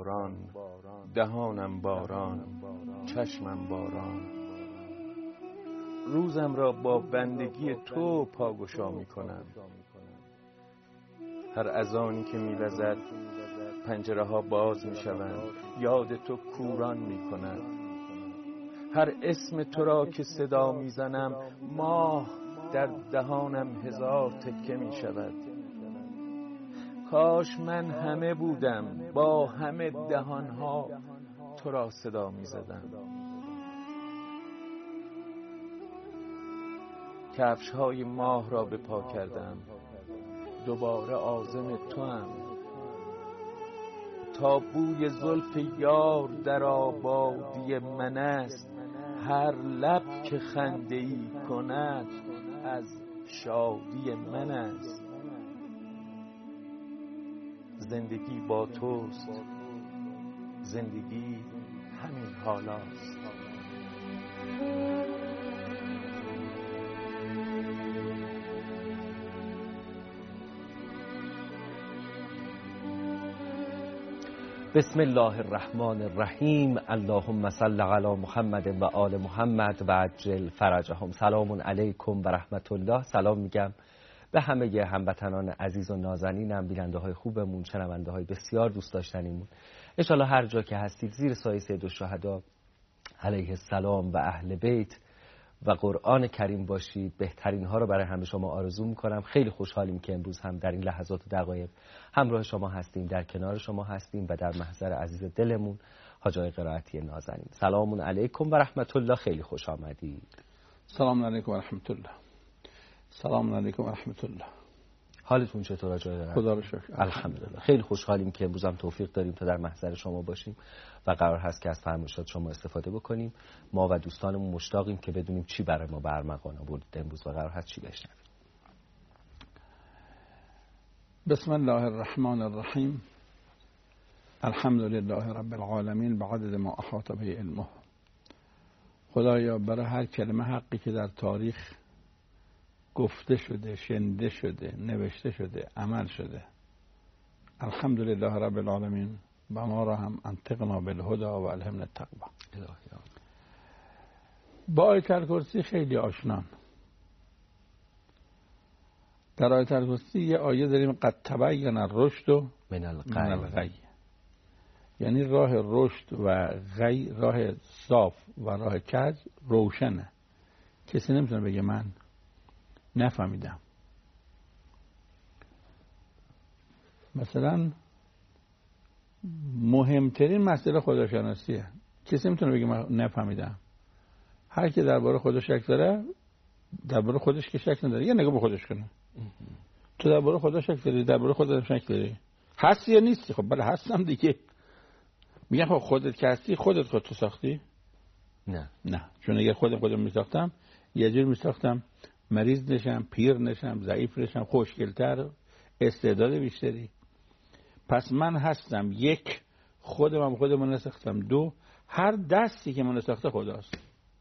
باران، دهانم باران، چشمم باران. روزم را با بندگی تو پاگشا می کنم. هر اذانی که می وزد پنجره ها باز می شوند، یاد تو کوران می کند. هر اسم تو را که صدا می زنم، ماه در دهانم هزار تکه می شود. کاش من همه بودم، با همه دهانها تو را صدا می زدم. کفش های ماه را به پا کردم، دوباره عازم تو هم. تا بوی زلف یار در آبادی من است، هر لب که خنده‌ای کند از شادی من است. زندگی با توست، زندگی همین حالاست. بسم الله الرحمن الرحیم. اللهم صل علی محمد و آل محمد و عجل فرجهم. سلام علیکم و رحمت الله. سلام میگم به همه هموطنان عزیز و نازنینم، بیننده های خوبمون، شنونده های بسیار دوست داشتنیمون. ان شاء الله هر جا که هستید زیر سایه سید الشهدا علیه السلام و اهل بیت و قرآن کریم باشید. بهترین ها رو برای همه شما آرزو میکنم. خیلی خوشحالیم که امروز هم در این لحظات و دقایق همراه شما هستیم، در کنار شما هستیم و در محضر عزیز دلمون حاج آقای قرائتی نازنین. سلام علیکم و رحمت الله. خیلی خوش آمدید. سلام علیکم و رحمت الله. سلام علیکم و رحمت الله. حالتون چطور حاج آقای؟ خدا رو شکر. الحمدلله. خیلی خوشحالیم که امروز هم توفیق داریم تا در محضر شما باشیم و قرار هست که از فرمایشات شما استفاده بکنیم. ما و دوستانمون مشتاقیم که بدونیم چی برای ما به ارمغان آوردید امروز و قرار هست چی بشنویم. بسم الله الرحمن الرحیم. الحمد لله رب العالمین بعدد ما احاط به علمه. خدایا برای هر کلمه حقی که در تاریخ گفته شده، شنیده شده، نوشته شده، عمل شده، الحمدلله رب العالمین، و ما را هم انطقنا بالهدى و الهمنا التقوی. با آیت الکرسی خیلی آشنان. در آیت الکرسی یه آیه داریم قد تبین الرشد من الغی، یعنی راه رشد و غی، راه صاف و راه کج روشنه. کسی نمیتونه بگه من نفهمیدم. مثلا مهمترین مسئله خداشناسیه. کسی میتونه بگه من نفهمیدم. هر کی درباره خدا شک داره، درباره خودش که شک نداره، یه نگاه به خودش کنه. تو درباره خدا شک داری، درباره خودت شک داری، هستی یا نیستی؟ خب بله هستم دیگه. میگن خب خودت که هستی، خودتو ساختی؟ نه، چون اگر خودم میساختم یه جور میساختم مریض نشم، پیر نشم، ضعیف نشم، خوشگلتر، استعداد بیشتری. پس من هستم یک، خودم نساختم. دو، هر دستی که من ساخته خداست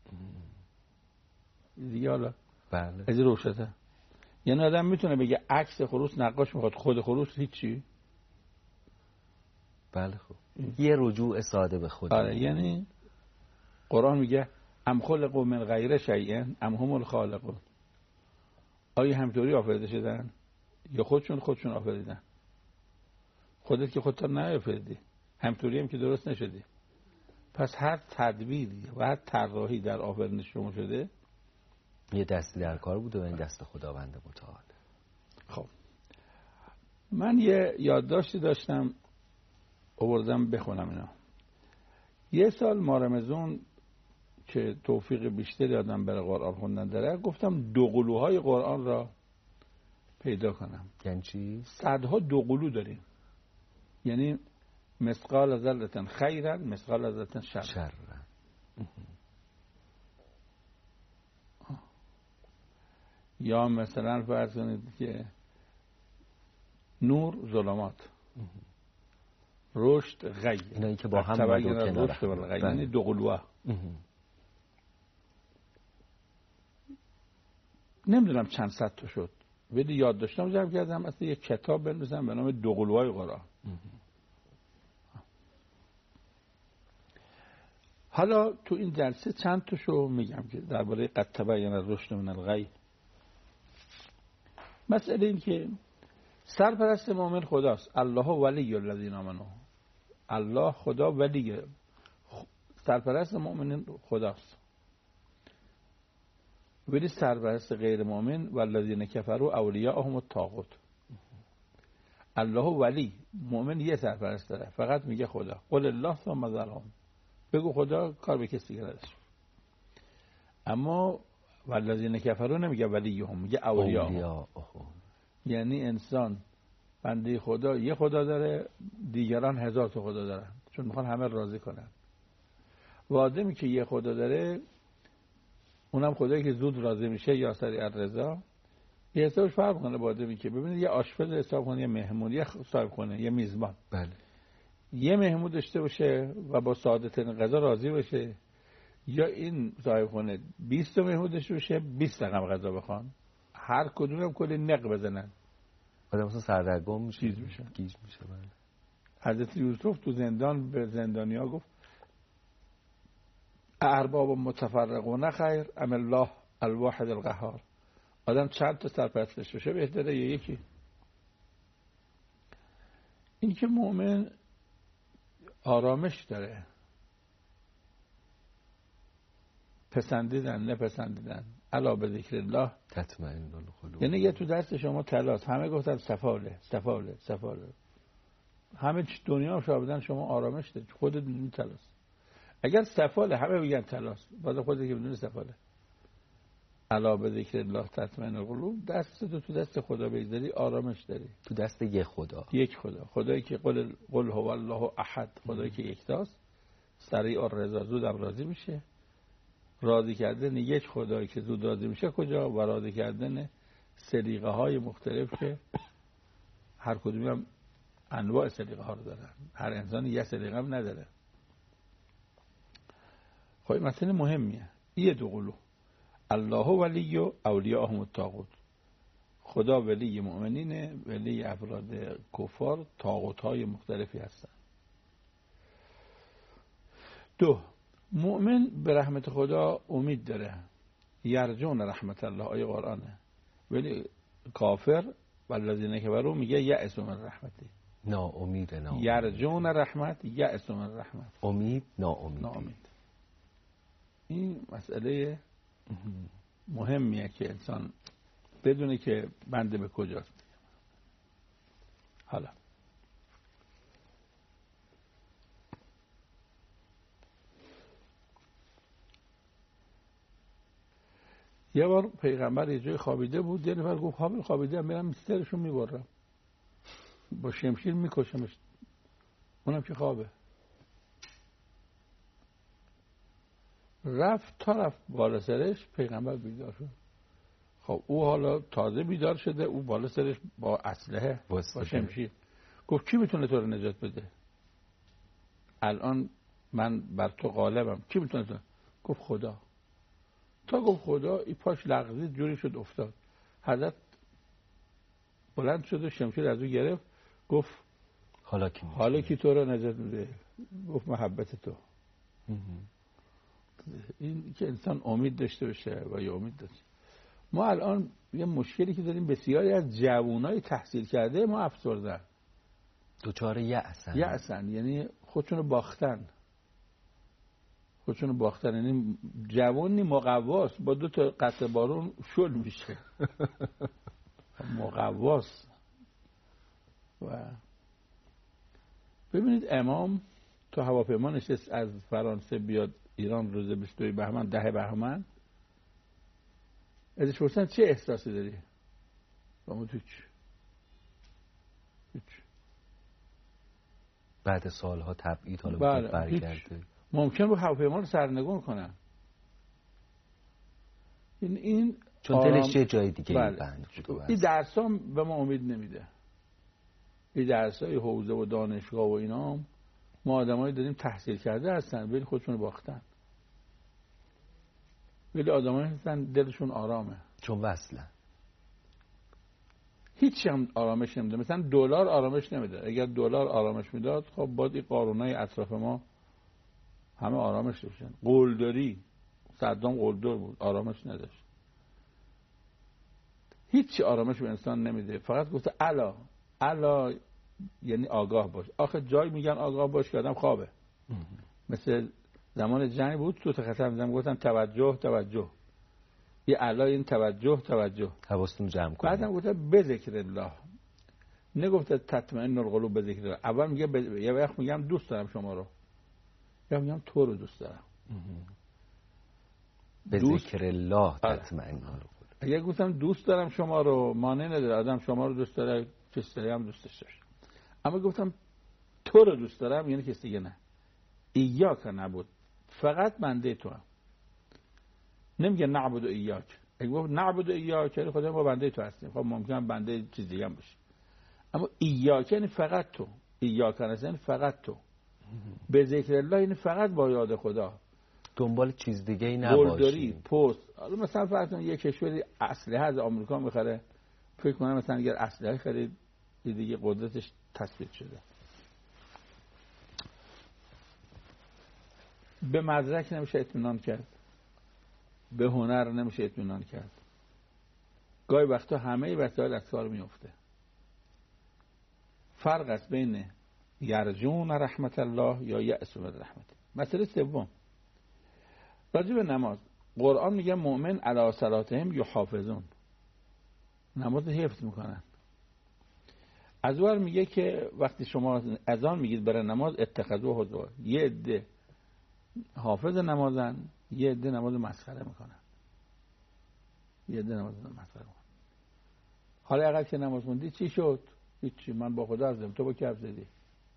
دیگه. حالا بله از روشته. یعنی آدم میتونه بگه عکس خروس نقاش میخواد، خود خروس هیچی. بله خب یه رجوع ساده به خدا. آره، یعنی قرآن میگه ام خلقوا من غیر شیء ام هم الخالقون. آیا همطوری آفریده شدن یا خودشون آفریدن؟ خودت که خودت نیافریدی، همطوری هم که درست نشدی. پس هر تدبیری و هر طراحی در آفرینش شما شده یه دستی در کار بوده و این دست خداوند متعال. خب من یه یادداشتی داشتم آوردم بخونم اینا. یه سال مارمزون که توفیق بیشتری آدم برای قرآن خوندن داره، گفتم دوقلوهای قرآن را پیدا کنم. یعنی چی؟ صدها دوقلو داریم، یعنی مثقال ذره خیرا مثقال ذره شرا. یا مثلا فرض کنید که نور ظلمات، رشد غی، اینایی که با هم دو کنار، یعنی دوقلوها. نمیدونم چند صد تا شد، ولی یاد داشتم جمع کردم. اصلا یک کتاب بنویسم به نام دوقلوهای قرآن. حالا تو این جلسه چند تاشو میگم که درباره قد تبین الرشد من الغی. مسئله این که سرپرست مؤمن خداست. الله ولی الذین آمنوا. الله خدا ولی سرپرست مؤمن خداست. ولی سرپرست غیر مؤمن والذین کفروا اولیاءهم الطاغوت. الله ولی مؤمن یه سرپرست داره، فقط میگه خدا. قل الله ثم ذرهم. بگو خدا، کار به کسی نداره. اما والذین کفروا نمیگه ولیهم، میگه اولیاءهم. یعنی انسان بنده خدا یه خدا داره، دیگران 1000 تا خدا دارن، چون میخوان همه راضی کنن. و آدمی که یه خدا داره، اونم خدایی که زود راضی میشه یا سریع الرضا، یه حسابش فرق کنه با آدمی که ببینید یه آشپز حساب کنه، یه مهمون، یه صاحب خونه، یه میزبان. بله. یه مهمون داشته باشه و با ساده ترین غذا راضی باشه، یا این صاحب خونه 20 تا مهمون داشته باشه 20 رقم غذا بخوان، هر کدومم کلی نق بزنن، آدم مثلا سردرگم میشه، چیز میشه، گیج میشه. بله. حضرت یوسف تو زندان به زندانیا گفت ارباب متفرقون خیر ام الله الواحد القهار. آدم چند تا سرپرست داشته باشه بهتره یا یکی؟ این که مؤمن آرامش داره، پسندیدن نپسندیدن الا به ذکر الله تطمئن القلوب. یعنی یه تو دست شما طلاست، همه گفتن سفاله سفاله سفاله، همه دنیا شاهدن شما آرامش دارید، خودت میدونی طلاست. اگر سفاله همه بگن طلاست، بعد خودت که میدونی سفاله. الا به ذکر الله تطمئن القلوب. دست تو دست خدا بگذاری آرامش داری. تو دست یک خدا، یک خدا، خدایی که قل هو الله احد، خدایی که یکتاست، سریع الرضا، زودم راضی میشه. راضی کردن یک خدایی که زود راضی میشه کجا؟ و راضی کردن سلیقه های مختلف که هر کدومی هم انواع سلیقه ها رو دارن، هر انسان یه سلیقه هم نداره. خب مسئله مهمیه. یه دو قلو الله ولی و اولیاءهم الطاغوت. خدا ولی مؤمنینه، ولی افراد کفار طاغوت های مختلفی هستن. دو، مؤمن به رحمت خدا امید داره، یرجون رحمت الله، آیه قرآنه. ولی کافر والذین کفروا میگه یأس من رحمتی، ناامید. یرجون رحمت، یأس من رحمت، امید ناامید. این مسئله مهمیه که انسان بدونه که بنده به کجاست. حالا یه بار پیغمبر یه جای خوابیده بود، یه نفر گفت خوابیده میرم مسترشو میبرم با شمشیر میکشمش، اونم که خوابه. رفت بالا سرش، پیغمبر بیدار شد. خب او حالا تازه بیدار شده، او بالا سرش با اسلحه با شمشیر. گفت کی میتونه تو رو نجات بده؟ الان من بر تو غالبم، کی میتونه تو؟ گفت خدا. تا گفت خدا، این پاش لغزید، جوری شد افتاد. حضرت بلند شد و شمشیر از او گرفت، گفت حالا کی تو رو نجات میده؟ گفت محبت تو. این که انسان امید داشته باشه و یا امید داشته. ما الان یه مشکلی که داریم، بسیاری از جوانای تحصیل کرده ما افسردن، دوچار یأسن، یعنی خودشونو باختن، یعنی جوانی مقواس با 2 تا قطره بارون شل میشه مقواس. و ببینید امام تو هواپیما نشست از فرانسه بیاد ایران روز 22 بهمن، 10 بهمن. ازش پرسیدن چه احساسی داری؟ با هیچ. بعد سالها تبعید حالا برگرده، ممکن بود هواپیما رو سرنگون کنن. این چون دلش یه جای دیگه بند بوده. این درس ها به ما امید نمیده. این درس های حوزه و دانشگاه و اینا ما آدمایی داریم تحصیل کرده هستن ولی خودشون باختن، ولی آدمایی هستن دلشون آرامه، چون وصله. هیچ هم آرامش نمیده. مثلا دلار آرامش نمیده. اگر دلار آرامش میداد، خب باید این قارونای اطراف ما همه آرامش داشتن. قلدری، صدام قلدر بود، آرامش نداشت. هیچ آرامش به انسان نمیده. فقط گفته الا یعنی آگاه باش. آخه جای میگن آگاه باش که آدم خوابه. مثل زمان جنگ بود، تو خطر میزنم گفتن توجه. یه الا این توجه حواستون جمع کنید. بعدم گفته به ذکر الله، نگفته تطمئن القلوب به ذکر الله. اول میگه یه وقت میگم دوست دارم شما رو، یا میگم تو رو دوست دارم. به ذکر الله تطمئن القلوب. اگه گفتم دوست دارم شما رو، مانع نداره آدم شما رو دوست داره، کسی دیگه هم دوستش داشت. اما گفتم تو رو دوست دارم یعنی کسی دیگه نه. ایاک نعبد، فقط بنده تو هم. نمیگه نعبد و ایاک. اگه گفت نعبد و ایاک یعنی خدا ما بنده تو هستیم، خب ممکنه بنده چیز دیگه هم باشه. اما ایاک یعنی فقط تو. ایاک یعنی فقط تو. به ذکر الله یعنی فقط با یاد خدا، دنبال چیز دیگه ای نباشی. گلدری، پست. حالا مثلا فرض کن یه کشوری اسلحه از آمریکا میخره، فکر کنم مثلا اگر اسلحه خرید دیگه قدرتش تثبیت شده. به مدرک نمیشه اطمینان کرد، به هنر نمیشه اطمینان کرد. گاهی وقتا همه وسایل از کار میفته. فرق است بین یرجون رحمت الله یا یأس من رحمت. مسئله سوم راجع به نماز. قرآن میگه مؤمن علی صلاتهم یحافظون، نماز حفظ میکنن. از اون میگه که وقتی شما اذان میگید برای نماز اتخذوه هزوا، یه عده حافظ نمازن، یه عده نماز مسخره میکنن. حالا اگر که نماز خوندی چی شد؟ هیچی، من با خدا عزم، تو با کی حرف زدی؟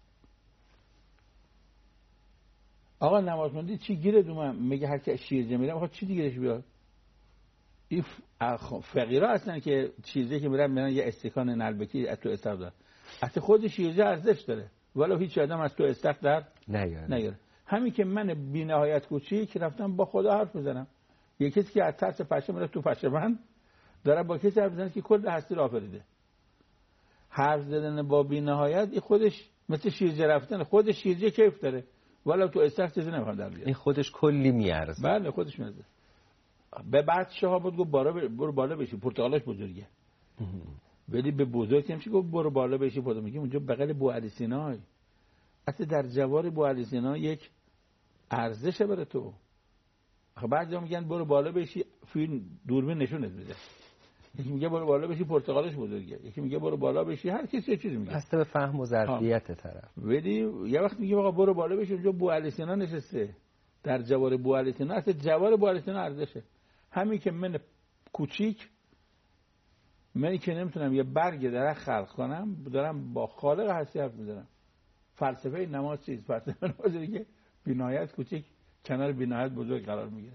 آقا نماز خوندی چی گیرت اومد؟ میگه هر کی شیرجه میره میخواد چی دیگهش بیاد؟ این فقیرا هستن که چیزی که میرن یه استکان نلبکی از تو استخدار، اصلا خود شیرجه ارزش داره ولو هیچ آدم از تو استخدار نگیره. همین که من بی نهایت کوچیک رفتم با خدا حرف میزنم. یکی کسی که از ترس پشه میره تو پشه من داره با کسی حرف میزنه که کل هستی را آفریده. حرف زدن با بی نهایت این خودش مثل شیرجه رفتن، خود شیرجه کیف داره ولو تو استخ چیزی نمیخواد در بیاره. این خودش کلی میارزه. بله خودش میارزه. به بچه‌ها بود گفت برو بالا بشی، پرتقالش بزرگه. ولی به بزرگ نمیشه گفت برو بالا بشی. خودم میگم اونجا بغل بوعلی سینا، اصلا در جوار بوعلی سینا یک ارزشه برای تو. بعضیا میگن برو بالا بشی، فیلم دوربین نشونت میده. یکی میگه برو بالا بشی پرتقالش بزرگه، یکی میگه برو بالا بشی، هر کسی یه چیزی میگه. بسته به فهم و ظرفیت طرف. ولی یه وقت میگه آقا برو بالا بشی، اونجا بوعلی سینا نشسته. در جوار بوعلی سینا، اصلا جوار بوعلی سینا ارزشه. همین که من کوچیک، منی که نمیتونم یه برگ درخت خلق کنم، دارم با خالق هستی حرف میزنم. فلسفه نماز چیز؟ فلسفه نماز دیگه بی‌نهایت کوچیک کنار بی‌نهایت بزرگ قرار میگیره.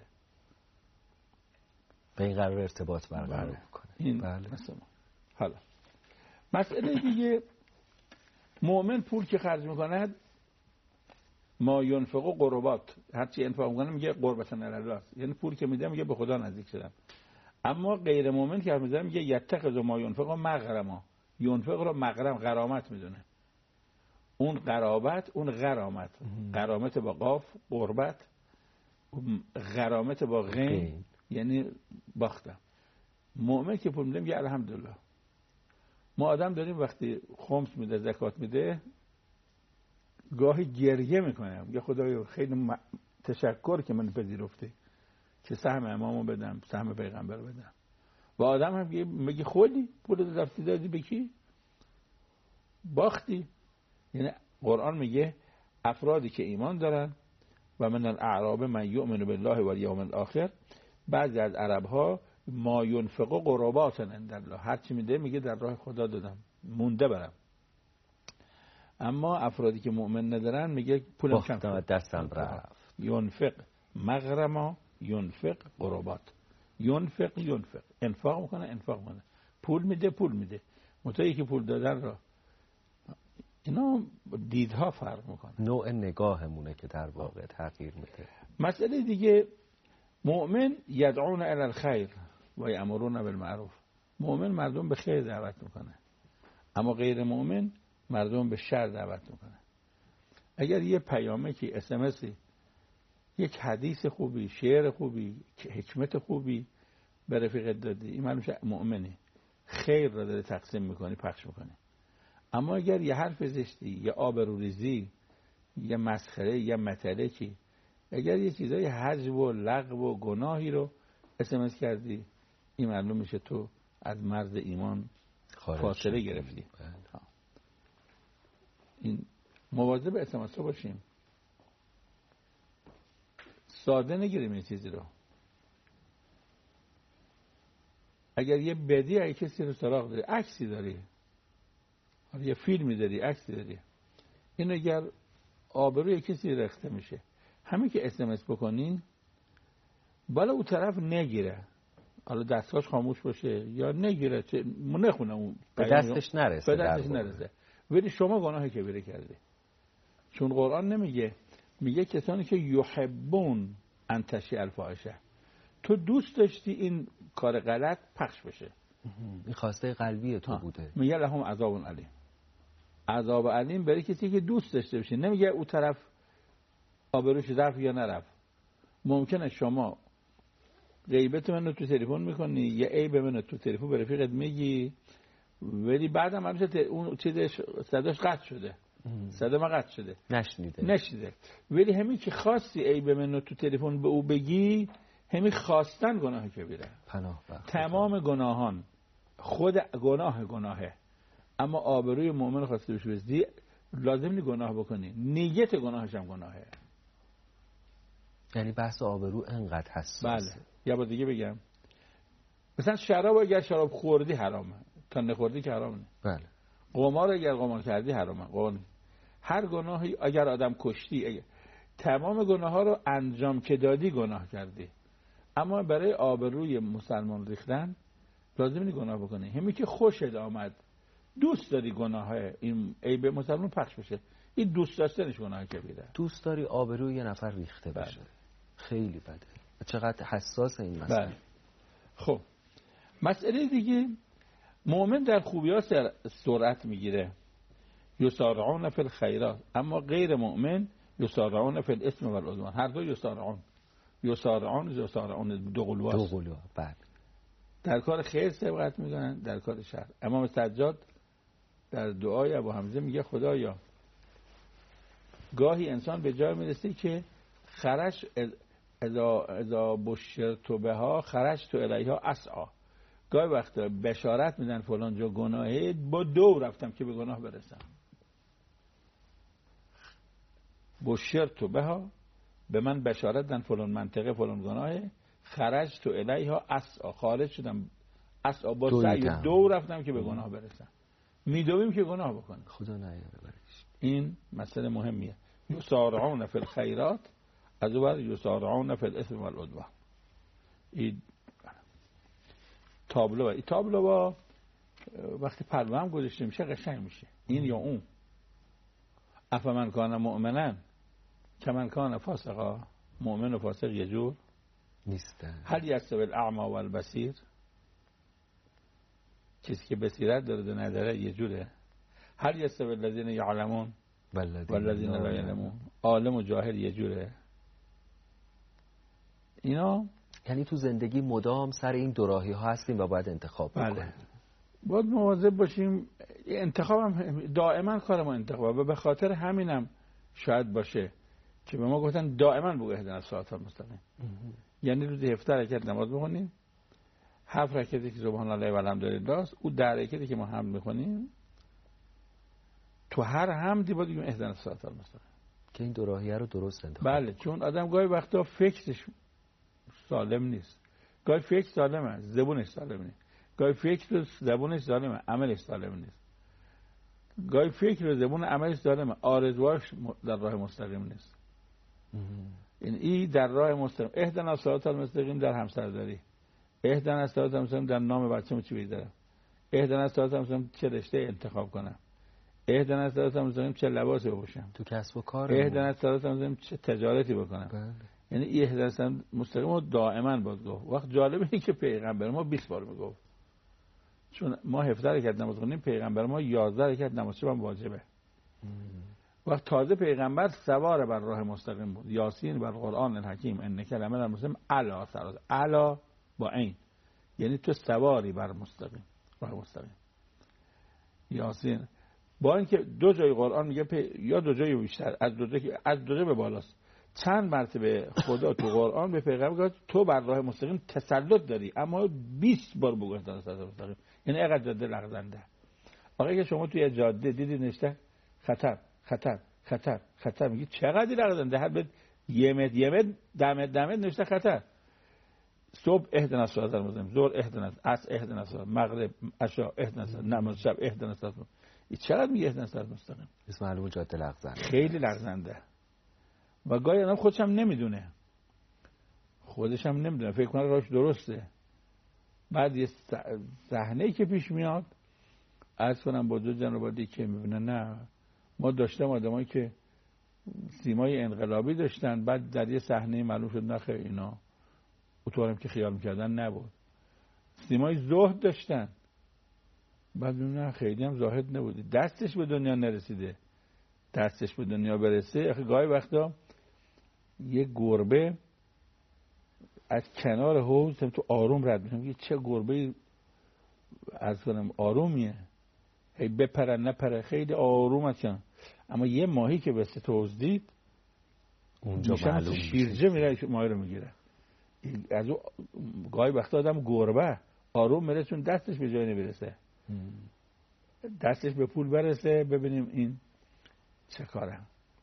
به این قرار ارتباط برقرار میکنه. این بله. مثلا حالا مسئله دیگه، مؤمن پول که خرج میکند ما ينفق قربات، هرچی انفاق میکنه میگه قربتن الله، یعنی پول که میده میگه به خدا نزدیک شدم. اما غیر مؤمن که میذاره میگه یتخذ ما ينفق مغرما، ينفق رو مغرم غرامت میدونه. اون قرابت، اون غرامت، غرامت با قاف قربت، غرامت با غین یعنی باختم. مؤمن که پول میده میگه الحمدلله. ما آدم داریم وقتی خمس میده زکات میده گاهی گریه میکنم، میگه خدایا خیلی تشکر که من پذیرفتی که سهم امامو بدم، سهم پیغمبر بدم. و آدم هم میگه خودی پول رفتی دادی به کی؟ باختی. یعنی قرآن میگه افرادی که ایمان دارن و من الاعراب من یؤمن بالله و الیوم الاخر، بعضی از عرب ها ما ينفق قربات عند الله، هر چی میده میگه در راه خدا دادم مونده برم. اما افرادی که مؤمن ندارن میگه پولم کم شد دستم رفت. ينفق مغرما، ينفق قربات، ينفق انفاق میکنه. پول میده متأیی که پول دادن را اینا دیدها فرق میکنه. نوع نگاهمونه که در واقع تغییر میده. مسئله دیگه، مؤمن یدعون الی الخیر و یأمرون بالمعروف. مؤمن مردم به خیر دعوت میکنه، اما غیر مؤمن مردم به شر دعوت میکنه. اگر یه پیامکی SMS یک حدیث خوبی، شعر خوبی، حکمت خوبی به رفیقت دادی، این معلوم میشه مؤمنه، خیر را داره تقسیم میکنی، پخش میکنی. اما اگر یه حرف زشتی، یه آبروریزی، یه مسخره، یه متلکی، اگر یه چیزای حجب و لغو و گناهی رو SMS کردی، این معلوم میشه تو از مرز ایمان فاصله گرفتی. این مواظب SMS باشیم، ساده نگیریم این چیزی رو. اگر یه بدی اگه کسی رو سراغ داری، عکسی داری، یه فیلمی داری، عکسی داری، این اگر آبروی کسی رخته میشه، همین که SMS بکنین بالا اون طرف نگیره، حالا دستگاهش خاموش باشه یا نگیره، نخونه، اون به دستش نرسه، ولی شما گناه کبیره کردی. چون قرآن نمیگه، میگه کسانی که یحبون ان تشیع الفاحشه، تو دوست داشتی این کار غلط پخش بشه، این خواسته قلبی تو بوده. میگه لهم عذاب علیم، عذاب علیم برای کسی که دوست داشته باشه. نمیگه اون طرف آبروش رفت یا نرفت. ممکنه شما غیبت منو تو تلفن میکنی، یه عیب منو تو تلفن به رفیقت میگی، ولی بعدم همیشه اون چیزش صداش قطع شده، صدا ما قطع شده، نشنیده. ولی همین که خواستی عیب منو تو تلفن به او بگی، همین خواستن گناه کبیره. تمام گناهان خود گناهه، اما آبروی مؤمن خواسته بشه لازم نی گناه بکنی، نیت گناهش هم گناهه. یعنی بحث آبرو انقدر حساسه. بله. یا با دیگه بگم، مثلا شراب اگر شراب خوردی حرامه، تا نخوردی که حرام نه. بله. قمار اگر قمار کردی حرامه. هر گناهی اگر آدم کشتی، تمام گناه ها رو انجام که دادی گناه کردی. اما برای آبروی مسلمان ریختن لازم نی گناه بکنی. همین که خوشت آمد، دوست داری گناه این عیب مسلمان پخش بشه، این دوست داشتنش گناه کبیره. دوست داری آبروی یه نفر ریخته بشه. بله. خیلی بده. چقدر حساس این مسئله. بله. خب مسئله دیگه، مؤمن در خوبی‌ها سرعت میگیره، یسارعون فی الخیرات، اما غیر مؤمن یسارعون فی الاثم و العدوان. هر دو یسارعون دو قلواست. بله. در کار خیر سبقت میکنن، در کار شر. امام سجاد در دعای ابو حمزه میگه خدایا گاهی انسان به جای میرسه که خرج اذا بشرت بها خرجت الیها اسعا، گاهی وقتا بشارت میدن فلان جا گناهه، با دو رفتم که به گناه برسم. بشرت بها، به من بشارت دادن فلان منطقه فلان گناهه، خرجت الیها اسعا، خارج شدم اسعا، با سعی دو رفتم که به گناه برسم. میدویم که گناه بکنه. خدا نیاره برش. این مسئله مهمیه. یسارعون فی الخیرات، از اون یسارعون فی الاثم و العدوان. این تابلو با وقتی پلو هم گذاشته میشه قشنگ میشه. این یا اون. افمن کان مؤمنا کمن کان فاسقا، مؤمن و فاسق یه جور نیستن. هل یستوی الاعمی و البصیر، کسی که بصیرت داره و نداره یه جوره. هل یستوی الذین یعلمون والذین لا یعلمون، عالم و جاهل یه جوره. اینا یعنی تو زندگی مدام سر این دوراهی ها هستیم و باید انتخاب بکنیم. بله. باید مواظب باشیم. انتخاب هم دائما کار ما انتخابه، و به خاطر همینم شاید باشه که به ما گفتن دائما بگو اهدنا الصراط المستقیم. یعنی روزی 17 رکعت نماز بخونیم، 7 رکعتی که سبحان الله و الحمدلله است، او 10 رکعتی که ما حمد می‌خونیم، تو هر حمدی باید بگیم اهدنا الصراط المستقیم، که این دوراهیه رو درست انتخاب. بله. چون آدم گاهی وقتا فکرش سالم نیست، گاهی فکر سالمه زبونش سالم نیست، گاهی فکر زبونش سالمه عملش سالم نیست، گاهی فکر زبون عملش سالمه آرزوهاش در راه مستقیم نیست. این در راه مستقیم. اهدنا الصراط المستقیم در همسرداری، اهدنا الصراط المستقیم در نام بچه‌م چی بذارم، اهدنا الصراط المستقیم چه رشته انتخاب کنم، اهدنا الصراط المستقیم چه لباسی بپوشم، تو کسب و کار، اهدنا الصراط المستقیم چه تجارتی بکنم. بله. یعنی اهدنا الصراط المستقیم رو دائما باید گفت. وقت جالبه اینه که پیغمبر ما 20 بار میگفت، چون ما 17 رکعت نماز خوندیم، پیغمبر ما 11 رکعت نماز شب واجبه. وقت تازه پیغمبر سوار بر راه مستقیم بود. یاسین بر قرآن الحکیم انک لمن المرسلین علی صراط، علی با عین، یعنی تو سواری بر مستقیم، راه مستقیم. یاسین با اینکه دو جای قرآن میگه یا دو جای بیشتر، از دو جای به بالاست، چند مرتبه خدا تو قرآن به پیغمبر گفت تو بر راه مستقیم تسلط داری، اما 20 بار بگو تا راه مستقیم، یعنی اینقدر جاده لغزنده. آقا که شما توی جاده دیدی نوشته خطر خطر خطر خطر، میگی چقدر لغزنده، هر به یه متر 10 متر نوشته خطر. صبح اهدنا الصراط المستقیم، ظهر اهدنا، عصر اهدنا الصراط، مغرب عشا اهدنا، نماز شب اهدنا الصراط. این چقدر میگه اهدنا الصراط المستقیم؟ اسم معلومه جاده لغزنده، خیلی لغزنده. و گاهی آدم خودش هم نمیدونه، فکر کنه راهش درسته. بعد یه صحنه‌ای که پیش میاد، عرض کنم با دو جنابادی که میبینن نه، ما داشتم آدمایی که سیمای انقلابی داشتن، بعد در یه صحنه معلوم شد نه خیر اینا اونطورم که خیال میکردن نبود. سیمای زهد داشتن، بعد نه خیلی هم زاهد نبوده، دستش به دنیا نرسیده. دستش به دنیا برسه، گاهی وقتا یه گربه از کنار حوض تو آروم رد میشه، چه گربه از کنم آرومیه، هی بپره نپره، خیلی آروم هستن. اما یه ماهی که به حوض دید اونجا معلوم شیرجه میره ماهی رو میگیره. از اون گاهی وقتا آدم گربه آروم میره چون دستش به جای نمیرسه. دستش به پول برسه. ببینیم این چه کاره.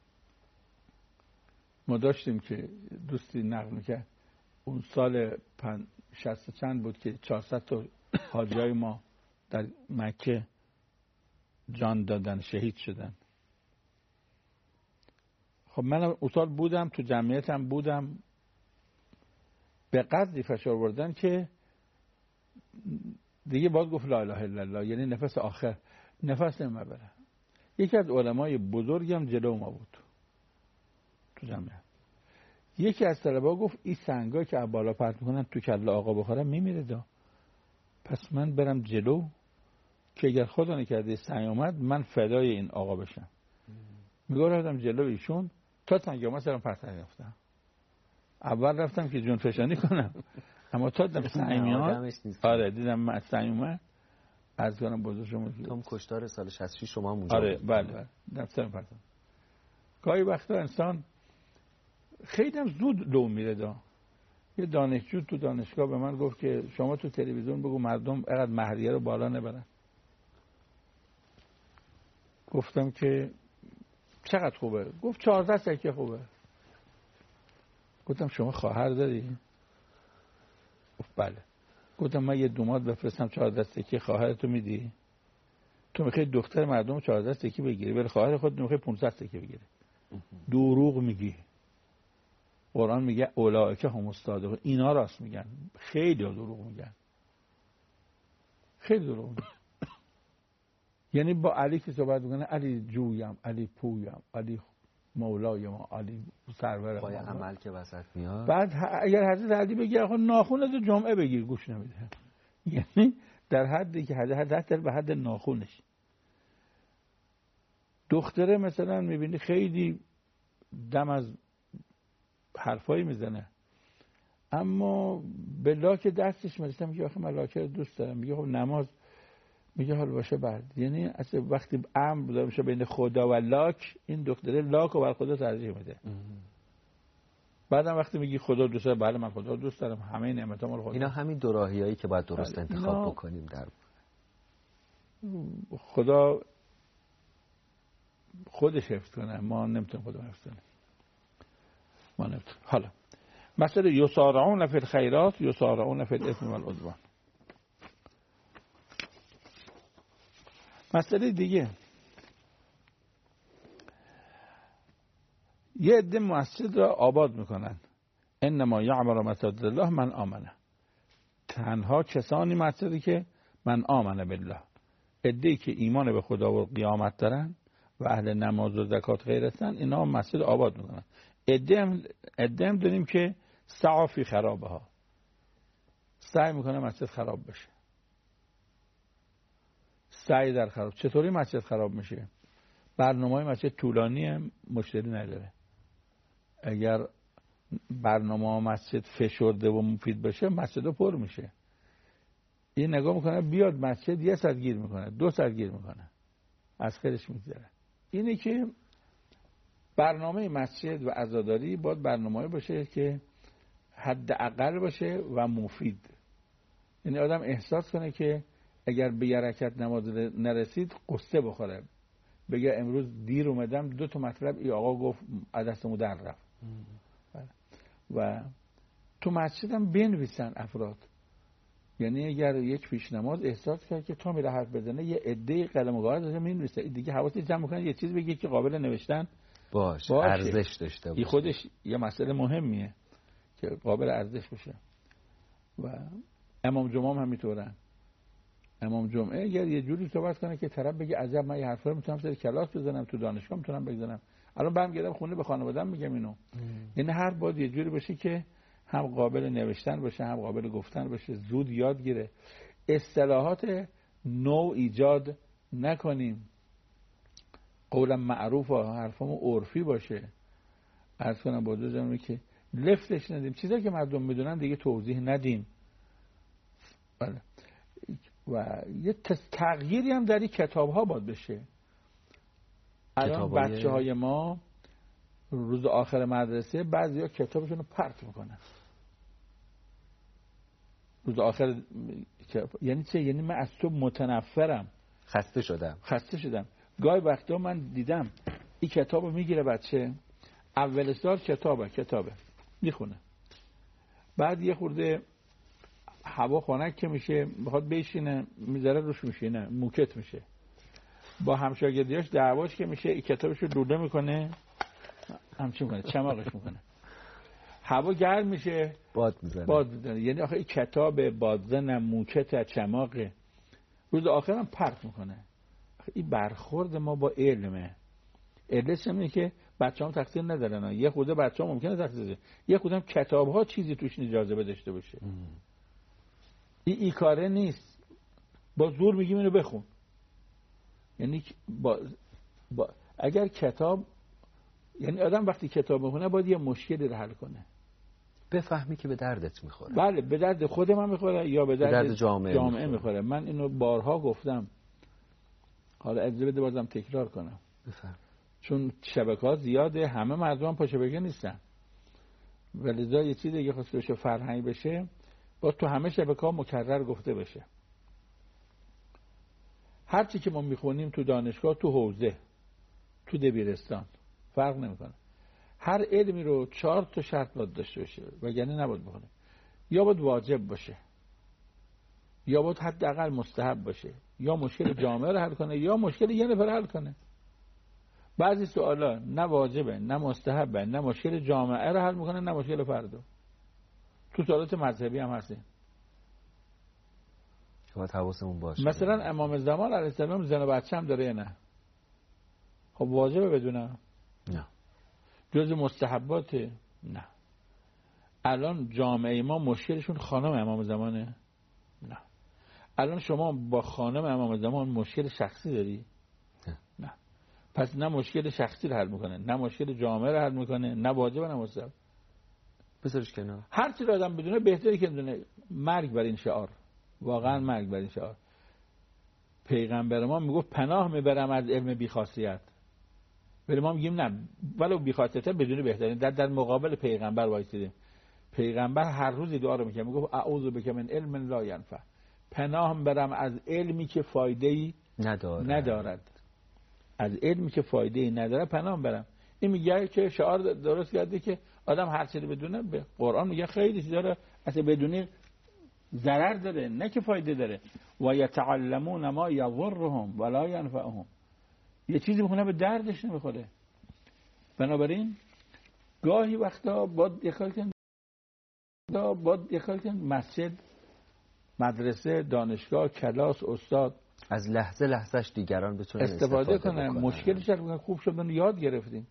ما داشتیم که دوستی نقل میکرد اون سال 60 چند بود که 400 تا حاجیای ما در مکه جان دادن، شهید شدن. خب من اون سال بودم، تو جمعیتم بودم، به قدری فشار بردن که دیگه باید گفت لا اله الا الله، یعنی نفس آخر نفس نمیبره. یکی از علمای بزرگم جلو ما بود تو جمعیت. یکی از طلبا گفت این سنگا که بالا پرت میکنن تو کله آقا بخورم میمیره دا، پس من برم جلو که اگر خدا نکرده سنگ اومد من فدای این آقا بشم. میگه رفتم جلو ایشون تا سنگ اومد سرم پرت رفتم. اول رفتم که جون فشانی کنم، اما تا دم سنگ میاد، آره دیدم من سنگ اومد، از کنم بزرگ شما تام کشتار سال 66 شما هم اونجا. آره بله دفترم پرتم. گاهی وقتا انسان خیلی هم زود لو میره دا. یه دانشجو تو دانشگاه به من گفت که شما تو تلویزیون بگو مردم اینقدر مهریه رو بالا نبرن. گفتم که چقدر خوبه؟ گفت 14 سکه خوبه. گفتم شما خواهر داری؟ گفت بله. گفتم من یه دوماد بفرستم 14 سکه خواهرتو میدی؟ تو میخوای دختر مردم 14 سکه بگیری ولی خواهر خود میخوای 500 سکه بگیری. دروغ میگی. قرآن میگه اولئک هم الصادقون، اینا راست میگن. خیلی دروغ میگن، خیلی دروغ میگن. یعنی با علی که صحبت میکنه علی جویم، علی پویم، علی مولای ما، علی سرور ما، عمل که وسط میاد. بعد اگر حضرت علی بگه آخه ناخونت جمعه بگیر، گوش نمیده. یعنی در حدی که حد به حد ناخونش. دختره مثلا میبینی خیلی دم از حرفایی میزنه، اما به لاک دستش میرسه میگه آخه من لاکه رو دوست دارم. میگه خب نماز، میگه حال باشه بعد. یعنی اصلا وقتی امر بوده میشه بین خدا و لاک، این دختره لاک رو بر خدا ترجیح میده. بعدم وقتی میگی خدا دوست دارم، بله من خدا رو دوست دارم، همه نعمت‌ها مال خدا. اینا همین دو راهیایی که باید درست انتخاب بکنیم. در خدا خودش حفظ کنه، ما نمیتونیم خدا حفظ کنیم. ما نمیتونیم. حالا مثلا یسارعون فی الخیرات یسارعون فی الاثم والعدوان. مسئله دیگه، یه عده مسجد را آباد میکنن. انما یعمر مساجد الله من آمنه. تنها کسانی مسجدی که من آمنه بالله، عده‌ای که ایمان به خدا و قیامت دارن و اهل نماز و زکات غیر هستن، اینا مسجد آباد میکنن. عده هم داریم که سعی فی خرابها، سعی میکنه مسجد خراب بشه. سعی در خراب. چطوری مسجد خراب میشه؟ برنامه مسجد طولانی مشکلی نداره. اگر برنامه مسجد فشرده و مفید باشه مسجد پر میشه. این نگاه میکنه بیاد مسجد 1 ساعت گیر میکنه، 2 ساعت گیر میکنه، از خیرش میگذره. اینه که برنامه مسجد و عزاداری باید برنامه باشه که حداقل باشه و مفید. یعنی آدم احساس کنه که اگر به یه رکعت نماز نرسید قصه بخوره، بگه امروز دیر اومدم 2 تا مطلب ای آقا گفت دستمو در رفت. و تو مسجد هم بنویسن افراد. یعنی اگر یک پیش نماز احساس کرد که تا میره حرف بزنه یه عده قلم و کاغذ مینویسه، دیگه حواست جمع کنه یه چیز بگه که قابل نوشتن باشه. ارزش داشته باشه. این خودش یه مسئله مهمیه که قابل ارزش باشه. و امام جمعه هم همینطوره. امام جمعه اگر یه جوری صحبت کنه که طرف بگه عجب من یه حرفا رو میتونم سر کلاس بزنم، تو دانشگاه میتونم بزنم، الان برمیگردم خونه به خانواده‌ام میگم اینو. یعنی هر بار یه جوری باشه که هم قابل نوشتن باشه هم قابل گفتن باشه، زود یاد گیره. اصطلاحات نو ایجاد نکنیم، قولم معروف و حرفمون عرفی باشه. عرض کنم با دوستانم که لفتش ندیم، چیزایی که مردم میدونن دیگه توضیح ندیم. بله. و یه تغییری هم در این کتاب ها باید بشه. الان بچه های ما روز آخر مدرسه بعضی ها کتابشون رو پرت میکنن روز آخر. یعنی چه؟ یعنی من از تو متنفرم، خسته شدم. گاهی وقتا من دیدم این کتاب رو میگیره بچه اول سال کتابه میخونه، بعد یه خورده هوا خنک که میشه بخواد بشینه میذاره روش میشینه موکت میشه، با همشاگردیاش دعواش که میشه این کتابش رو دوده میکنه همچین میکنه چماقش میکنه، هوا گرم میشه باد میزنه. یعنی آخه این کتاب بادزن موکت چماق روز آخرم پرت میکنه. این برخورد ما با علمه. علتش اینه که بچه‌ها تقصیر ندارن، یه خورده بچه‌ها ممکنه تقصیر داشته، یه خورده هم کتاب‌ها چیزی توش اجازه داشته باشه. این کاره نیست، با زور میگیم اینو بخون. یعنی اگر کتاب، یعنی آدم وقتی کتاب بخونه باید یه مشکلی رو حل کنه، بفهمی که به دردت میخوره. بله، به درد خود من میخوره یا به درد جامعه میخوره. من اینو بارها گفتم، حالا اجازه بده بازم تکرار کنم. بفهم. چون شبکه‌ها زیاده، همه مردم پا شبکه نیستن، ولذا یه چیزی که خواست بشه فرهنگی بشه با تو همه شبکه‌ها مکرر گفته بشه. هر چی که ما میخونیم تو دانشگاه، تو حوزه، تو دبیرستان فرق نمیکنه. هر علمی رو 4 تا شرط باید داشته باشه وگرنه نباید بخونه. یا باید واجب باشه، یا باید حداقل مستحب باشه، یا مشکل جامعه رو حل کنه یا مشکل یه نفر حل کنه. بعضی سوالا نه واجبه نه مستحبه نه مشکل جامعه رو حل میکنه نه مشکل فردو. تو سوالات مذهبی هم هست. باید حواسمون باشه. مثلا امام زمان علیه السلام زن و بچه هم داره یا نه؟ خب واجبه بدونم؟ نه. جز مستحباته؟ نه. الان جامعه ما مشکلشون خانم امام زمانه؟ نه. الان شما با خانم امام زمان مشکل شخصی داری؟ نه. پس نه مشکل شخصی رو حل میکنه نه مشکل جامعه رو حل میکنه، نه واجب نه مستحب. بذارش کنار. هر چی رو آدم بدونه بهتره که بدونه. مرگ بر این شعار، واقعا مرگ بر این شعار. پیغمبر ما میگفت پناه میبرم از علم بیخاصیت، ولی ما میگیم نه، ولو بیخاصیته بدون بهترین. در مقابل پیغمبر وایسیدیم. پیغمبر هر روز دعا رو میکنه، میگفت اعوذ بک من علم لا ینفع، پناه میبرم از علمی که فایده‌ای ندارد. از علمی که فایده‌ای نداره پناه میبرم. این میگه که شعار درست کرده که آدم هر چیزی بدونه. به قرآن میگه خیلی چیزا رو اصلا بدونی ضرر داره نه که فایده داره. و یتعلمون ما یضرهم ولا ینفعهم، یه چیزی میخونه به دردش نمیخوره. بنابراین گاهی وقتا باید یکالکن مسجد، مدرسه، دانشگاه، کلاس، استاد از لحظه لحظهش دیگران بتونن استفاده کنن. مشکلش رو خوب شدن یاد گرفتیم.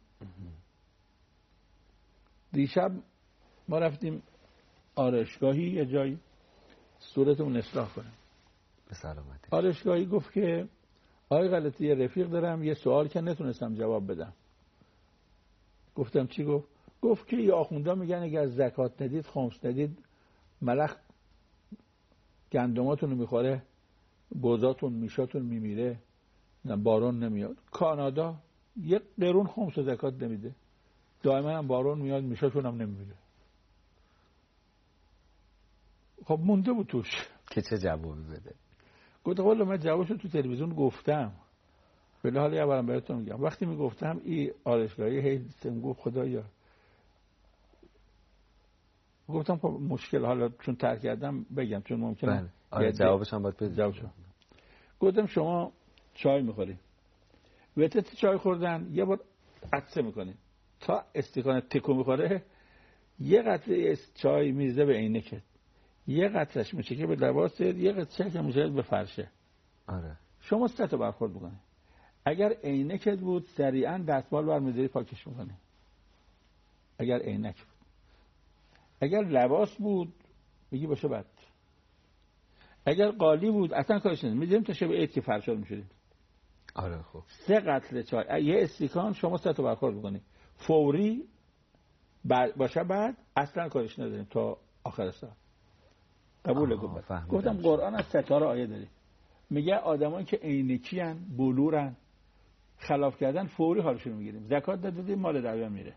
دیشب ما رفتیم آرایشگاهی یه جایی صورتمون اصلاح کنیم. به سلامتی. آرایشگاهی گفت که آقای غلطی یه رفیق دارم یه سوال که نتونستم جواب بدم. گفتم چی گفت؟ گفت که یه آخوندا میگن اگر زکات ندید خمس ندید ملخ گندماتون رو میخوره، بوزاتون میشاتون میمیره، بارون نمیاد. کانادا یک قرون خمس و زکات نمیده، دائما هم بارون میاد میشاشون هم نمیمیره. خب مونده بود توش که چه جوابی بده. گفتم والا من جوابشو تو تلویزیون گفتم، ولی حالا یه بارم براتون میگم. وقتی میگفتم این آرشگاهی هی گفت خدایا، گفتم خب مشکل حالا چون ترک کردم بگم چون ممکنه. بله. آره جوابش هم باید بده. گفتم شما چای میخوری، وقتی چای خوردن یه بار عطسه میکنی، تا استکان تکو میخوره یه قطره چای میزه به عینکت، یه قطرهش میشه که به لباست، یه قطرهش میشه به فرشه. آره. شما 3 تا برخورد میکنی. اگر عینکت بود سریعا دستمال برمی‌داری پاکش میکنی. اگر عینک بود. اگر لباس بود میگی باشه بد. اگر قالی بود اصلا کارش نمی‌کنی، میذاریم تا شب عید که فرشاد میشدیم. آره خب 3 قطره چای یه استکان شما 3 تا برخورد میکنی، فوری باشه بعد اصلا کارش نداریم تا آخر سال. قبول گفتم قرآن از 3 تا آیه داره میگه آدمایی که عینکی ان، بلورن، خلاف کردن فوری حالشون میگیریم. زکات دادیم مال دریا میره.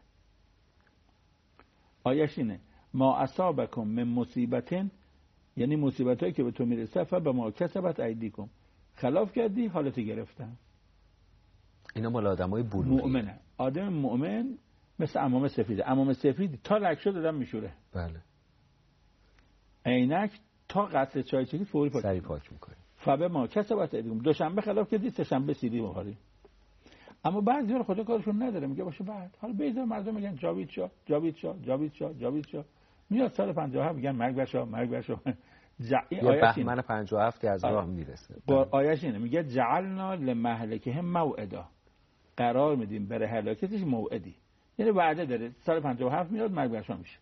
آیه‌ش اینه ما اصابکم من مصیبتن، یعنی مصیبتایی که به تو میرسه به ما کسبت ایدیکم، خلاف کردی حالت گرفتن. اینا مال آدمای بلوری مؤمنه. آدم مؤمن مثل عمامه سفیده. عمامه سفید تا لک شد دادم میشوره. بله. عینک تا قطره چای چکی فوری پاک میکنه. فبه ما کسبت ایدیکم. دوشنبه خلاف کردی سه‌شنبه سیدی بخوری. اما بعضی‌ها خدا کارشون نداره میگه باشه بعد. حالا بیزار مردم میگن جاوید شاه میاد سال 57 میگن مرگ بشا. یه بهمن 57 که از راه میرسه. آیه‌اش اینه میگه جعلنا لمهلکهم موعدا، قرار میدیم برای هلاکتش موعدی، یعنی وعده داره سال 57 میاد مرگ بشا میشه.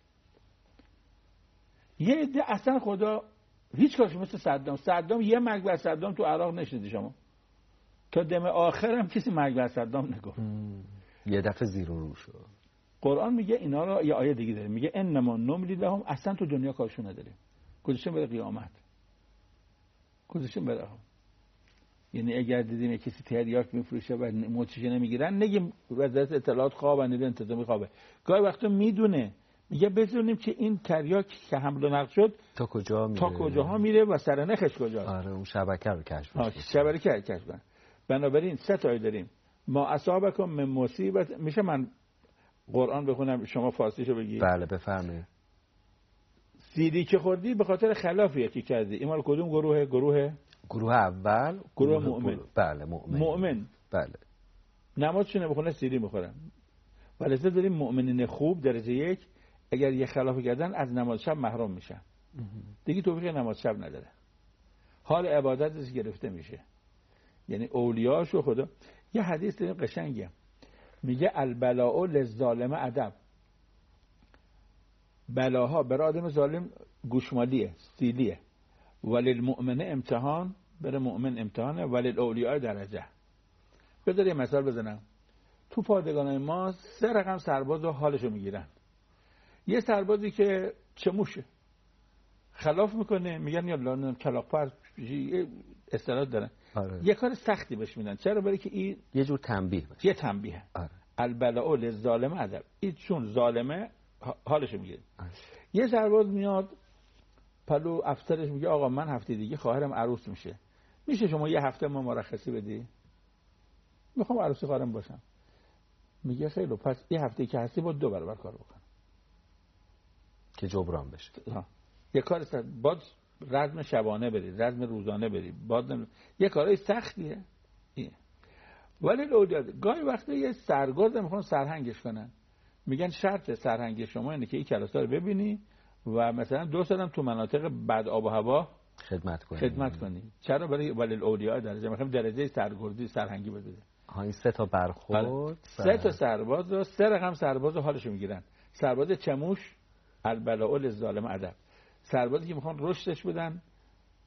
یه عده اصلا خدا هیچ کارش مثل صدام یه مرگ بر صدام تو عراق نشدید شما، تا دم آخرم کسی مرگ بر صدام نگفت. یه دفعه زیر و رو شد. قرآن میگه اینا رو، یه آیه دیگه داره میگه انما نملی لهم، اصلا تو دنیا کارشون نداریم، گذاشتیم برای قیامت، گذاشتیم برای هم. یعنی اگر دیدیم کسی تریاک میفروشه و موچیش نمیگیرن نگیم وزارت اطلاعات خوابه، نیروی انتظامی خوابه. گاهی وقتا میدونه میگه بدونیم که این تریاک که حمل و نقل شد تا کجاها میره و سرنخش کجاست. آره اون شبکه رو کشف کنه. شبکه کشف کنه. بنابراین 3 تا داریم. ما اصابکم من مصیبت. میشه من قرآن بخونم شما فارسیشو بگی؟ بله بفرمایید. سیدی که خوردی به خاطر خلافی که کردی. این مال کدوم گروه اول گروه مؤمن. بله مؤمن. بله. نمازشون بخونه سیدی میخورن. ولی داریم مؤمنین خوب درجه 1 اگر یه خلافی کردن از نماز شب محروم میشن. دیگه توفیق نماز شب نداره. حال عبادتش گرفته میشه. یعنی اولیاءش و خدا. یه حدیث داریم قشنگه میگه البلاء للظالم ادب. بلاها برای آدم ظالم گوشمالیه، سیلیه. وللمؤمن امتحان، برای مؤمن امتحانه. وللاولیاء درجه. بذار یه مثال بزنم. تو پادگان ما 3 رقم سرباز حالشو میگیرن. یه سربازی که چموشه خلاف میکنه میگن یالا کلاغ‌پر استعداد دارن. آره. یه کار سختی بهش میدن. چرا؟ برای که این یه جور تنبیه باشه. یه تنبیه. آره. البلاء للظالم ادب. این چون ظالمه حالشو میگیره. یه سرباز میاد پلو افسرش میگه آقا من هفته دیگه خواهرم عروس میشه شما یه هفته ما مرخصی بدی؟ میخوام عروسی خواهرم باشم. میگه خیلی پس یه هفته که هستی با 2 برابر کار بکن که جبران بشه. یه کار باید رزم شبانه بری، رزم روزانه بری، باید یه کارای سختیه. ولی الاولاد گاهی وقتا یه سرگرد میخوان سرهنگش کنن، میگن شرط سرهنگ شما اینه که این کلاسا رو ببینی و مثلا 2 سالم تو مناطق بد آب و هوا خدمت کنی. چرا؟ برای ولی الاولیا درجه میخوام درجه سرگردی سرهنگی بده. این 3 تا برخورد 3 تا سرباز و 3 رقم سرباز حالشو میگیرن. سرباز چموش البلاء للظالم ادب. سربازی که میخوان رشدش بدن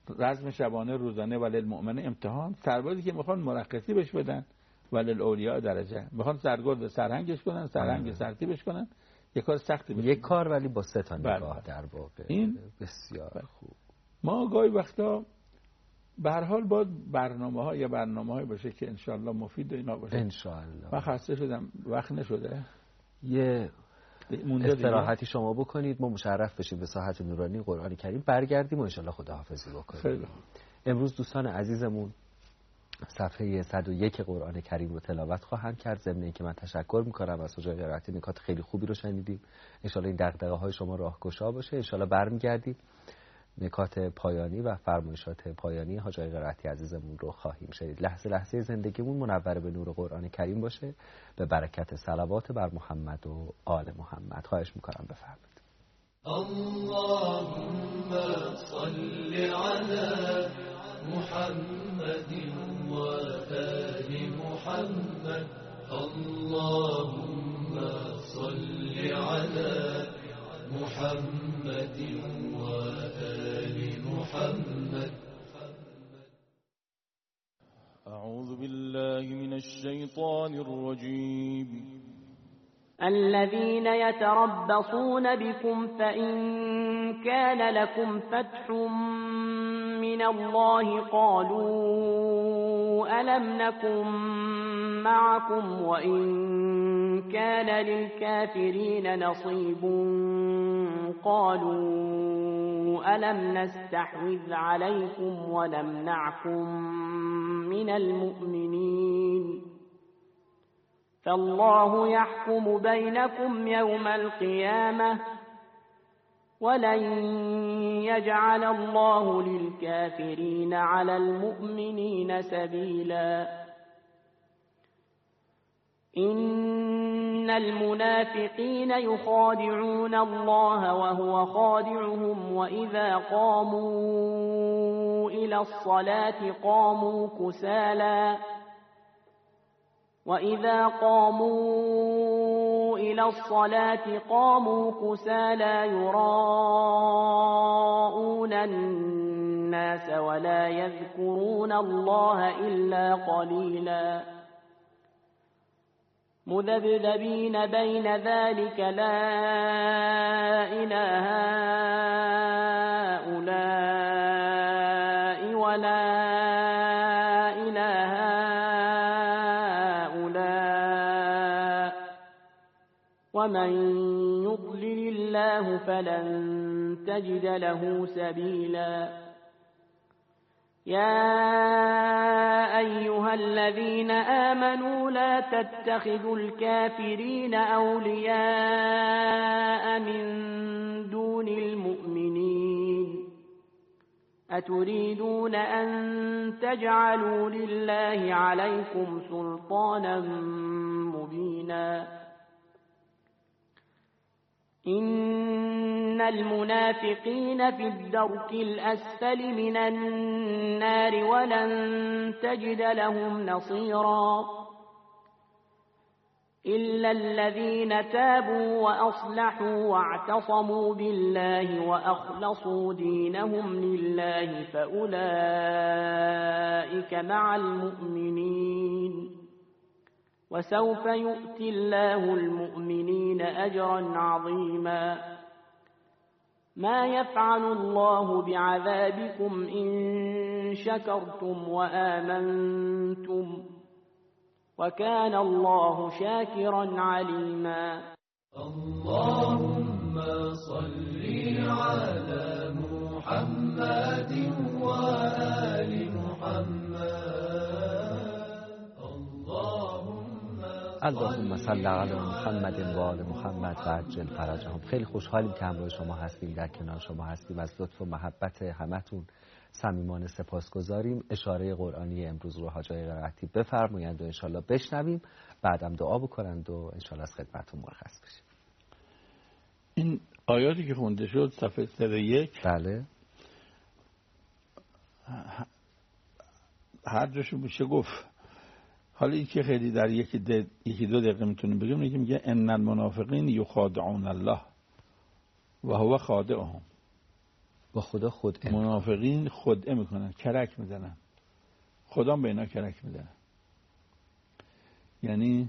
رزم شبانه روزانه ولی المؤمن امتحان. سربازی که میخوان مرخصی بهش بدن ولی الاولیاء درجه، میخوان سرگرد سرهنگش کنن، سرهنگ سرتیبش کنن، یه کار سختی بشه، یک کار ولی با 3 تا نگاه در واقع. این بسیار خوب. ما گاهی وقتا به هر حال باید برنامه‌های باشه که انشالله مفید و اینا باشه. انشالله. من خسته شدم، وقت نشده. یه استراحتی شما بکنید، ما مشرف بشیم به ساحت نورانی قرآن کریم، برگردیم و انشالله خداحافظی بکنیم. خیلی. امروز دوستان عزیزمون صفحه 101 قرآن کریم رو تلاوت خواهند کرد. ضمن اینکه من تشکر میکنم از حجای قرائتی، نکات خیلی خوبی رو شنیدیم. انشالله این دغدغه‌های شما راهگشا باشه. انشالله برمیگردیم نکات پایانی و فرمایشات پایانی حجای قرائتی عزیزمون رو خواهیم شنید. لحظه لحظه زندگیمون منور به نور قرآن کریم باشه، به برکت صلوات بر محمد و آل محمد. خواهش میکنم بفرمایید. اللهم صل على محمد و آل محمد. اللهم صل على محمد و آل محمد. أعوذ بالله من الشيطان الرجيم. الذين يتربصون بكم فإن كان لكم فتح من الله قالوا ألم نكن معكم وإن كان للكافرين نصيب قالوا ألم نستحوذ عليكم ونمنعكم من المؤمنين فالله يحكم بينكم يوم القيامة ولن يجعل الله للكافرين على المؤمنين سبيلا. إن المنافقين يخادعون الله وهو خادعهم وإذا قاموا إلى الصلاة قاموا كسالى يراءون الناس ولا يذكرون الله إلا قليلا مذبذبين بين ذلك لا إله هؤلاء ولا إله هؤلاء ومن يضلل الله فلن تجد له سبيلا. يا أيها الذين آمنوا لا تتخذوا الكافرين أولياء من دون المؤمنين أتريدون أن تجعلوا لله عليكم سلطانا مبينا. إن المنافقين في الدرك الأسفل من النار ولن تجد لهم نصيرا إلا الذين تابوا وأصلحوا واعتصموا بالله وأخلصوا دينهم لله فأولئك مع المؤمنين وسوف يؤتي الله المؤمنين أجرا عظيما. ما يفعل الله بعذابكم إن شكرتم وآمنتم وكان الله شاكرا عليما. اللهم صل على محمد وآل محمد. اللهم صل علی محمد و آل محمد و عجل فرجهم. خیلی خوشحالیم که همراه شما هستیم، در کنار شما هستیم. از لطف و محبت همتون صمیمانه سپاسگزاریم. اشاره قرآنی امروز رو حاجی قرائتی بفرمایند و انشالله بشنویم، بعدم دعا بکنند و انشالله از خدمتتون مرخص بشیم. این آیاتی که خونده شد صفحه 101 بله هر جاشو میشه گفت. حالا این که خیلی در یکی دو دقیقه میتونیم بگیم، میگه ان المنافقین یخادعون الله و هو خادعهم. با خدا خود منافقین خدعه میکنن، کرک میزنن، خدا به اینا کرک میزنن. یعنی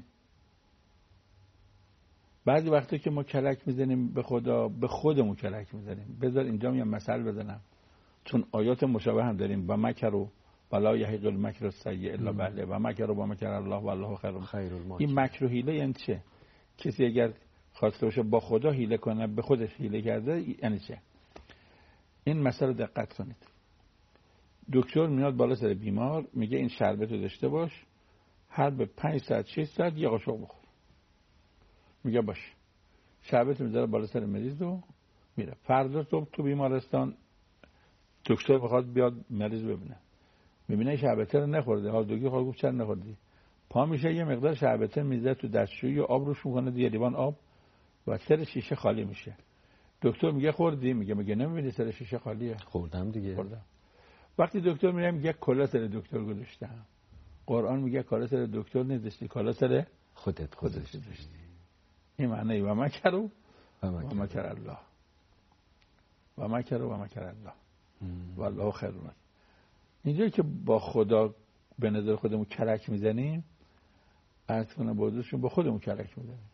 بعضی وقتا که ما کلک میزنیم به خدا، به خودمون کلک میزنیم. بذار اینجا یه مثال بزنم، چون آیات مشابه هم داریم. و مکروا ولا یحیق المکر السیء الا بهله و مکروا و مکر الله والله خیر الماکرین. این مکر و حیله یعنی چه؟ کسی اگر خواسته باشه با خدا حیله کنه، به خودش حیله کرده، یعنی چه؟ این مسئله دقت کنید. دکتر میاد بالا سر بیمار، میگه این شربت رو داشته باش، هر به 5 ساعت 6 ساعت یه قاشق بخور. میگه باشه. شربت میذاره بالا سر مریض و میره. فردا صبح تو بیمارستان دکتر بخواد بیاد مریض ببینه، میبینه شربت رو نخورده. حال دکتر خود گفت چرا نخوردی؟ پا میشه یه مقدار شربت میذاره تو دستشویی و آب روش میکنه، یه لیوان آب، و سر شیشه خالی میشه. دکتر میگه خوردی؟ میگه نمیبینی سر شیشه خالیه؟ خوردم دیگه. خوردم. وقتی دکتر میره میگه کلا سر دکتر گذاشتم. قرآن میگه کلا سر دکتر نذاشتی، کلا سر خودت گذاشتی. این معنی و مکروا و مکر الله و مکروا و مکر الله والله خیر الماکرین. اینجایی که با خدا به نظر خودمون کرک میزنیم، عرض کنم بازشون با خودمون کرک میزنیم.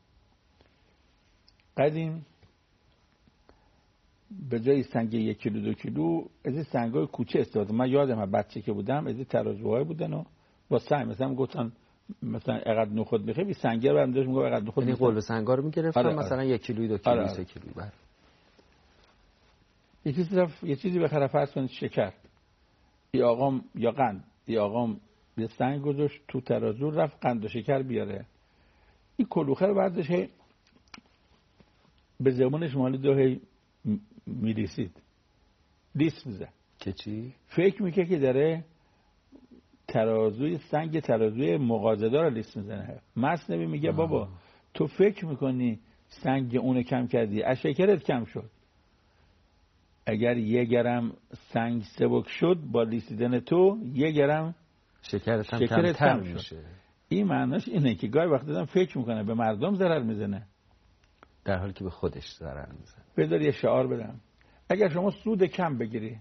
قدیم به جای سنگ 1 کیلو 2 کیلو از این سنگای کوچه استفاده. من یادم بچه که بودم از این ترازوهای بودن و با سنگ مثلا گفتن مثلا اقد نخود بخوای این سنگه رو برام داشت میگه اقد نخود. یعنی قلب سنگا رو میگرفتم مثلا 1 کیلو 2 کیلو 3 کیلو. بله. یه چیزی بخره، فرض کنید شکر، این آقام یا قند، این آقام یه سنگ گذاشت تو ترازو، رفت قند و شکر بیاره. این کلوخه رو برداشت به زبانش مالی دو میریسید، لیس میزه که چی؟ فکر میکنه که داره ترازوی سنگ ترازوی مغازه‌دار رو لیس میزنه. مثنوی میگه بابا تو فکر میکنی سنگ اونو کم کردی، از شکرت کم شد. اگر 1 گرم سنگ سبک شد با لیسیدن تو 1 گرم شکرت کمتر میشه. این معناش اینه که گاهی وقت دادم فکر میکنه به مردم ضرر میزنه در حالی که به خودش ضرر میزنه. بذار یه شعار بدم، اگر شما سود کم بگیری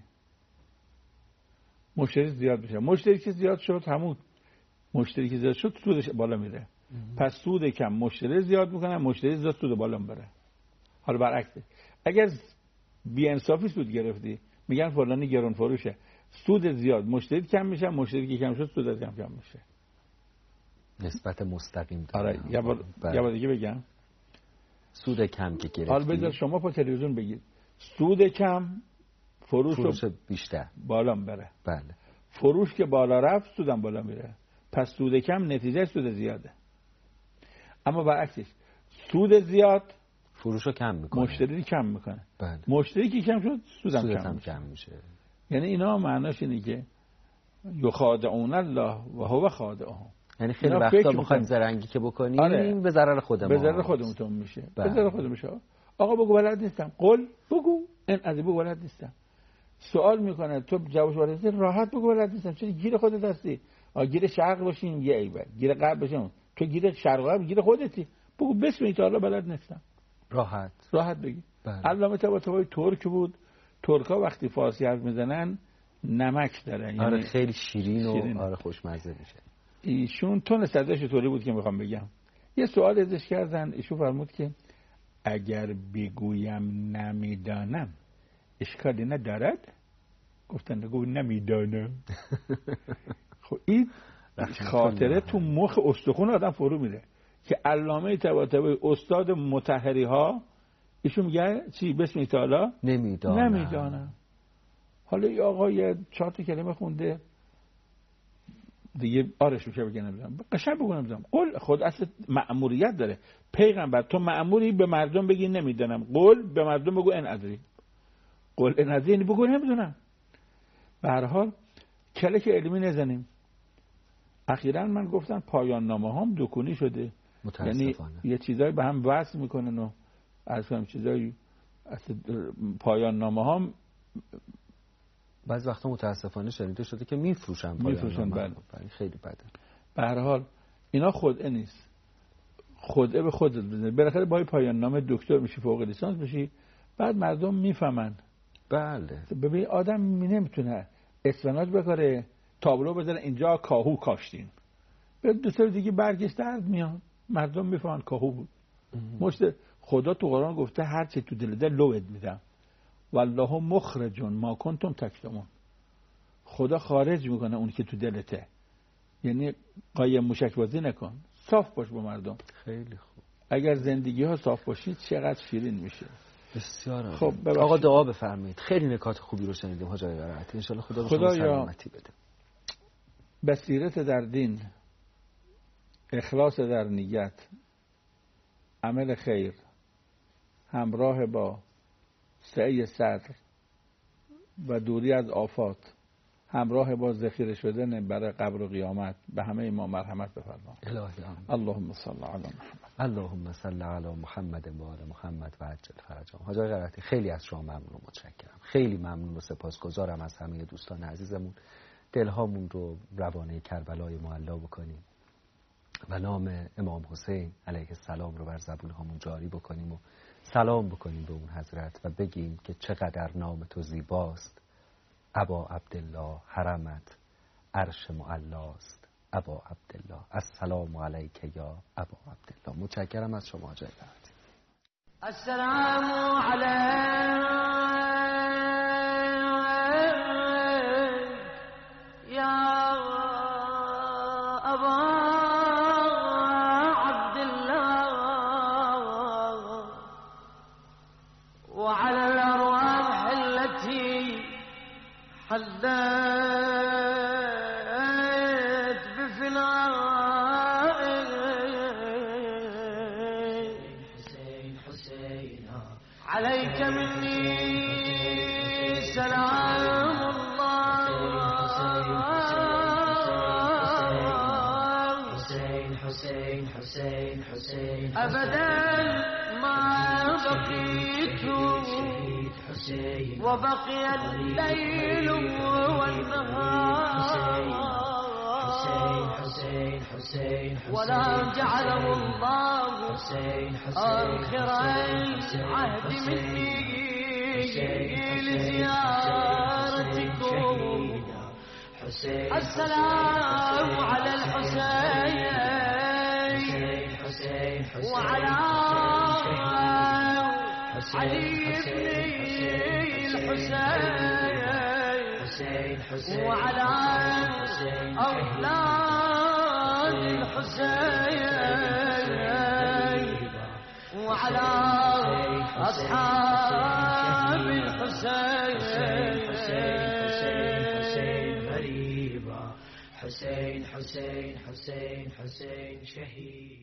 مشتری زیاد میشه. مشتری که زیاد شد، همون مشتری که زیاد شد سودش بالا میره. پس سود کم مشتری زیاد میکنه، مشتری زیاد سود بالا میبره. حالا برعکسه، اگر بی انصافی سود گرفتی، میگن فلانی گران فروشه، سود زیاد مشتری کم میشه، مشتری که کم شد سود کم میشه. نسبت مستقیم داره. آره یه بار دیگه بگم، سود کم که گرفتی. حالا بذار شما پا تلویزیون بگید سود کم فروش بیشتر بالا میبره. بله. فروش که بالا رفت سودم بالا میره. پس سود کم نتیجه سود زیاده. اما برعکسش سود زیاد فروشو کم میکنه، مشتری کم میکنه. بله. مشتری که کم شد سودم کم میشه. یعنی اینا معناش اینه که یخادعون الله و هو خادعهم. یعنی خیلی وقتا میخوایم زرنگی که بکنیم به ضرر خودمون، به ضرر خودمون میشه. به ضرر خودمون میشه. آقا بگو بلد نیستم، قول بگو این از بگو بلد نیستم. سوال میکنه تو جوابش ورزی راحت بگو بلد نیستم. چون گیر خودت هستی. گیر شرق باشیم یه عیبه، گیر غرب باشیم تو گیر شرق غرب گیر خودتی. بگو بسم الله بلد نیستم. راحت بگی. علامه طباطبایی ترک بود. ترکا وقتی فارسی حرف میزنن نمک دارن، آره خیلی شیرین و آره خوشمزه میشه. ایشون تون صداش طوری بود که میخوام بگم. یه سوال ازش کردن، ایشون فرمود که اگر بگویم نمیدانم اشکالی ندارد؟ گفتن گفت نمیدانم. خب این خاطره تو مخ استخون آدم فرو میره که علامه طباطبایی استاد مطهری ها ایشون میگه چی؟ بسم الله تعالی نمیدانم. حالا این آقا یه 4 کلمه خونده دیگه آرش میشه بگه نمیدونم، قشنگ بگو نمیدونم. قول خود اصل مأموریت داره. پیغمبر تو مأموری به مردم بگی نمیدونم، قول به مردم بگو ان ادری. قول ان ادری یعنی بگو نمیدونم. به هر حال کلک علمی نزنیم. اخیراً من گفتم پایان نامه هم دکونی شده، یعنی یه چیزایی به هم وصل میکنن و از هم چیزایی پایان نامه هم بعضی وقتا متاسفانه شنیده شده که میفروشن پایان نامه. بله. خیلی بده. به هر حال اینا خدعه نیست. خدعه به خودت بزنی. بالاخره با پایان نامه دکتر میشی، فوق لیسانس بشی، بعد مردم میفهمن. بله. ببین آدم نمیتونه اسفناج بکاره تابلو بزنه اینجا کاهو کاشتیم، به دو سال دیگه برگش درد میاد، مردم میفهمن کاهو بود. خدا تو قرآن گفته هر چی تو دل لوت میدم والله مخرجون ما کنتم تکتمون. خدا خارج میکنه اون که تو دلته، یعنی قایم موشک بازی نکن، صاف باش با مردم. خیلی خوب. اگر زندگی ها صاف باشید چقدر شیرین میشه. بسیار عالی. خب آقا دعا بفرمایید. خیلی نکات خوبی رو شنیدیم حاج آقای قرائتی، ان شاء الله خدا به شما سلامتی بده. بصیرت در دین، اخلاص در نیت، عمل خیر همراه با سعی صدر و دوری از آفات، همراه با ذخیره شدن برای قبر و قیامت، به همه ما مرحمت بفرما. الهی آمین. اللهم صل علی محمد. اللهم صل علی محمد و آل محمد و عجل فرجهم. حاج آقای قرائتی خیلی از شما ممنون و متشکرم. خیلی ممنون و سپاسگزارم از همه دوستان عزیزمون. دلهامون رو روانه کربلای معلا بکنیم و نام امام حسین علیه السلام رو بر زبون هامون جاری بکنیم و سلام بکنیم به اون حضرت و بگیم که چقدر نام تو زیباست. ابا عبدالله حرمت عرش معلاست. ابا عبدالله السلام علیک یا ابا عبدالله. متشکرم از شما حاج قرائتی. السلام علیک یا ابا وعلى الأرواح التي حلت بفنائك عليك مني سلام الله أبدا ما بقيت وبقي الليل والنهار ولا جعله الله آخر العهد مني لزيارتكم. السلام على الحسين وعلى علي بن الحسين وعلى أولاد الحسين وعلى أصحاب الحسين. حسين حسين حسين حسين شهيد.